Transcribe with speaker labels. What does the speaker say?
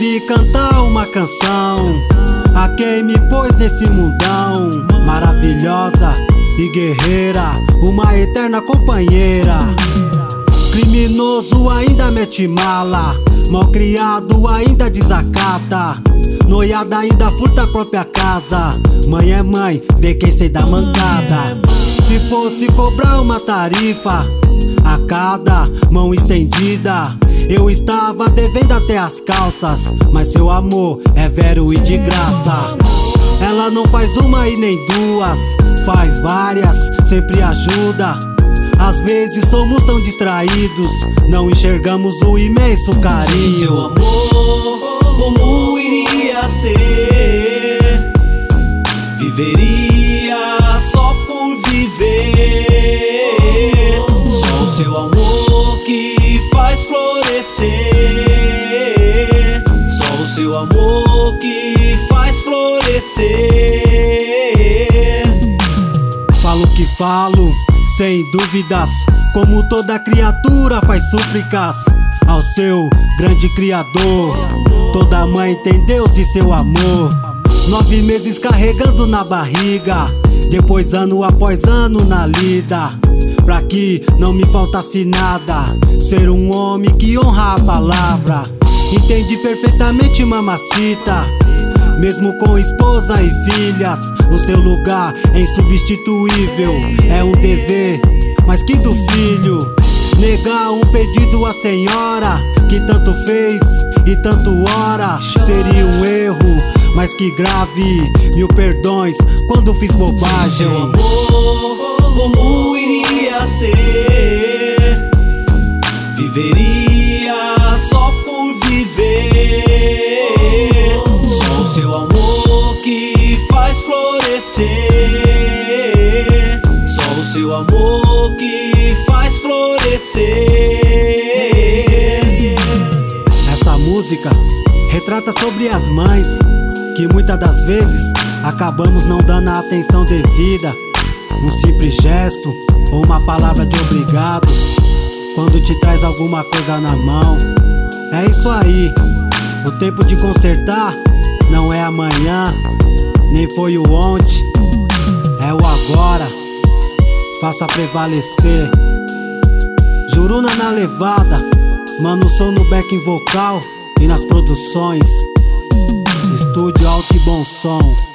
Speaker 1: resolvi cantar uma canção a quem me pôs nesse mundão. Maravilhosa e guerreira, uma eterna companheira. Criminoso ainda mete mala, malcriado ainda desacata, noiada ainda furta a própria casa. Mãe é mãe, vê quem sei da mancada. Se fosse cobrar uma tarifa a cada mão estendida, eu estava devendo até as calças. Mas seu amor é vero e de graça. Ela não faz uma e nem duas, faz várias, sempre ajuda. Às vezes somos tão distraídos, não enxergamos o imenso carinho.
Speaker 2: Sem seu amor, como iria ser? Viveria só por viver. Só o seu amor que faz florescer. Só o seu amor que faz florescer.
Speaker 1: Falo que falo, sem dúvidas, como toda criatura faz súplicas ao seu grande criador. Toda mãe tem Deus e seu amor. 9 meses carregando na barriga, depois ano após ano na lida, pra que não me faltasse nada. Ser um homem que honra a palavra. Entendi perfeitamente, mamacita, mesmo com esposa e filhas, o seu lugar é insubstituível. É um dever, mais que do filho, negar um pedido à senhora que tanto fez e tanto ora. Seria um erro, mas que grave. 1000 perdões quando fiz bobagem.
Speaker 2: Sem seu amor, como iria ser? Viveria só por viver. Só o seu amor que faz florescer. Só o seu amor que faz florescer.
Speaker 1: Essa música retrata sobre as mães, que muitas das vezes acabamos não dando a atenção devida. Um simples gesto ou uma palavra de obrigado quando te traz alguma coisa na mão. É isso aí, o tempo de consertar não é amanhã, nem foi o ontem, é o agora. Faça prevalecer. Juruna na levada, mano, som no backing vocal e nas produções. Estúdio alto e bom som.